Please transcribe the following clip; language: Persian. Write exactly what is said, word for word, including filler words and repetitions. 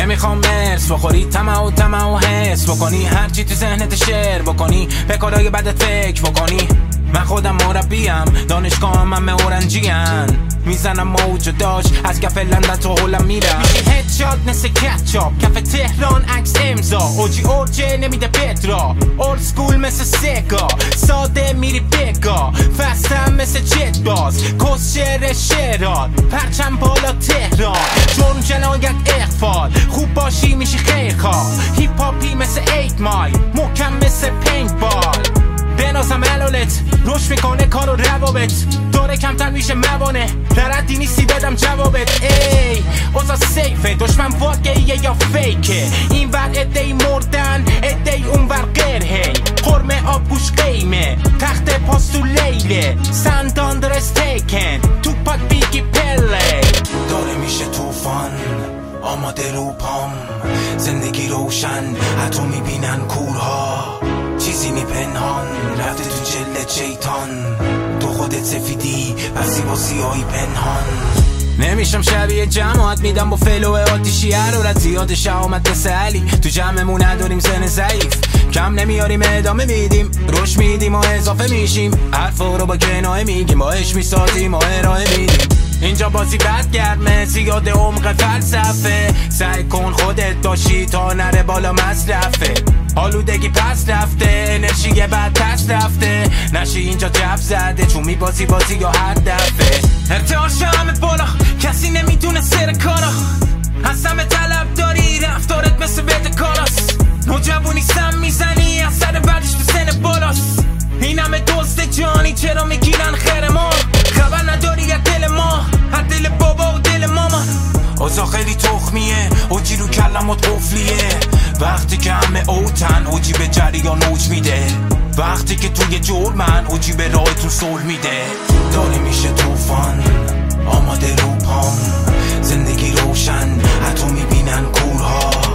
نمیخوام مرس بخوری طمع و طمع و حس بکنی، هرچی تو ذهنت شعر بکنی، به کارهای بدت فکر بکنی. من خودم مربیم، دانشگاهم همه اورنجیان، میزنم موج و داش از کف لندن تو هلم میرم. میشی هدشات مثل کچاپ، کف تهران عکس امضا، اوجی اورجه نمیده پترا، اولد سکول مثل سگا، ساده میری بگا، فستم مثل جت باز، کس شعر شعرات، پرچم بالا تهران، جرم جنایت اخفال، خوب باشی میشی خیرخواه، هیپ هاپی مثل ایت مایل، محکم مثل پینت بال، بنازم علالت روش میکنه کار و روابط، داره کمتر میشه موانه، ردی نیستی بدم جوابت. ای اوزا سیفه، دشمن واقعیه یا فیکه، این ور ادهی مردن ادهی اون ور غیرهی، قرمه آبگوش قیمه، تخت پاستو لیله، سنداندر استیکن، تو پاک بیگی پله، داره میشه توفان آماده رو پام، زندگی روشن حتی میبینن کورها، چیزی می پنهان رفته تو جلد شیطان، تو خودت سفیدی بسی با سیاهی پنهان. نمیشم شبیه جماعت، میدم با فلو آتیشی حرارت، زیاد شهامت مثل علی، تو جمعمون نداریم زن ضعیف، کم نمیاریم ادامه میدیم، روش میدیم و اضافه میشیم، حرفا رو با کنایه میگیم، با عشق میسازیم و ارائه میدیم. اینجا بازی بد گرمه، زیاد عمق فلسفه، سعی کن خودت داشی تا نره بالا مصرفه، آلودگی پس رفته، انرژی بعد پس رفته، نشی اینجا جف زده چون میبازی بازی یا هر دفعه. ارتعاش همه بالا، کسی نمیدونه سر کارا، از همه طلب داری، رفتارت مثل بده کاراست، نوجوانی سم میزنی از سر بعدش تو سن بالاست، این همه دوست جانی چرا میگیرن خیر ما، خبر نداری از دل ما، از دل بابا و دل ماما. اوزا خیلی تخمیه، اوجی رو کلمات قفلیه، وقتی که همه اوتن اوجی به جریان اوج میده، وقتی که توی جرمن اوجی به راهتون صلح میده، داره میشه توفان آماده رو پام، زندگی روشن حتی میبینن کورها،